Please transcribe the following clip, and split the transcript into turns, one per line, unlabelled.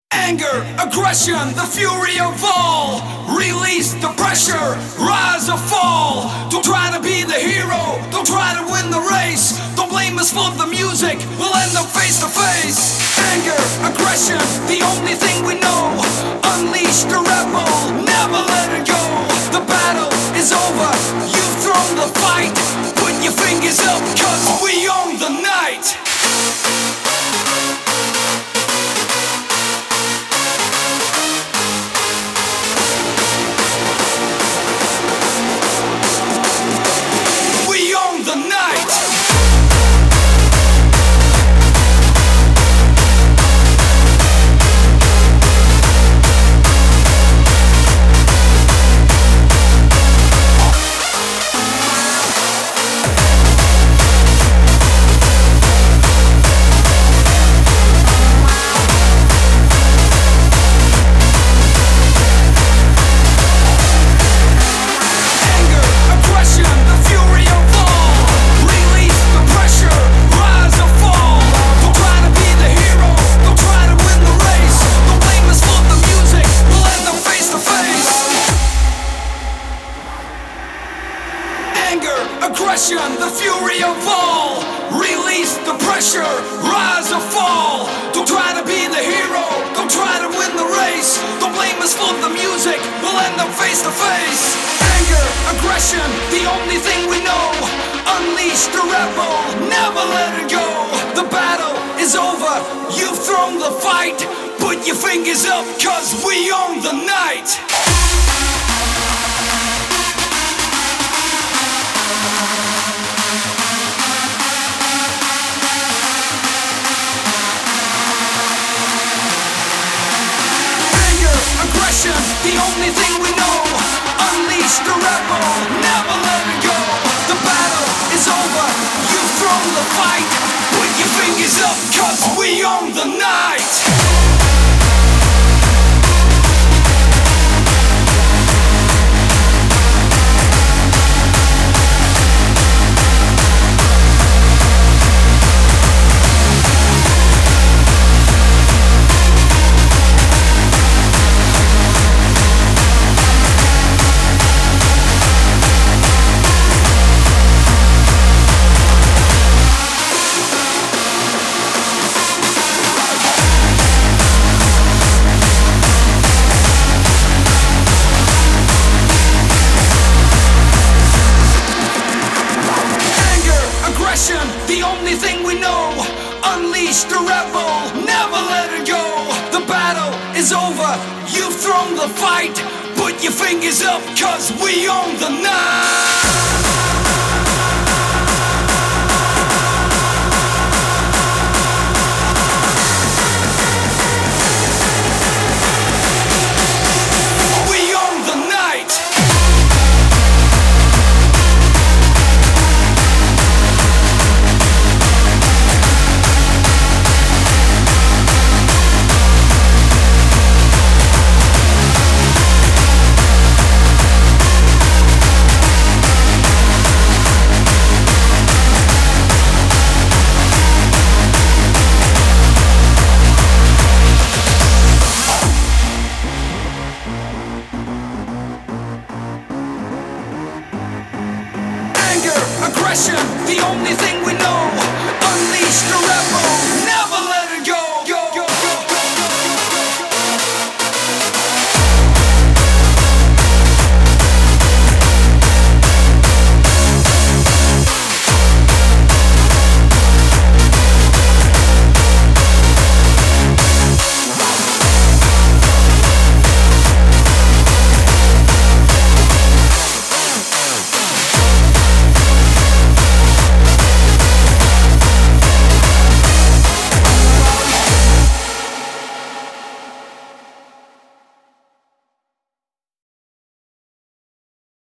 Anger, aggression, the fury of all. Release the pressure, rise or fall. Don't try to be the hero, don't try to win the race. Don't blame us for the music, we'll end up face to face. Anger, aggression, the only thing we know. Unleash the rebel, never let it go. The battle is over, you've thrown the fight. Put your fingers up, cause we own the night. The fury of all. Release the pressure, rise or fall. Don't try to be the hero, don't try to win the race. Don't blame us for the music, we'll end up face to face. Anger, aggression, the only thing we know. Unleash the rebel, never let it go. The battle is over, you've thrown the fight. Put your fingers up, cause we own the night. The only thing we know. Unleash the rebel, never let it go. The battle is over, you've thrown the fight. Put your fingers up, cause we own the night. The only thing we know. Unleash the rebel, never let it go. The battle is over, you've thrown the fight. Put your fingers up, cause we own the night. Aggression, the only thing we know. Unleash the rebel.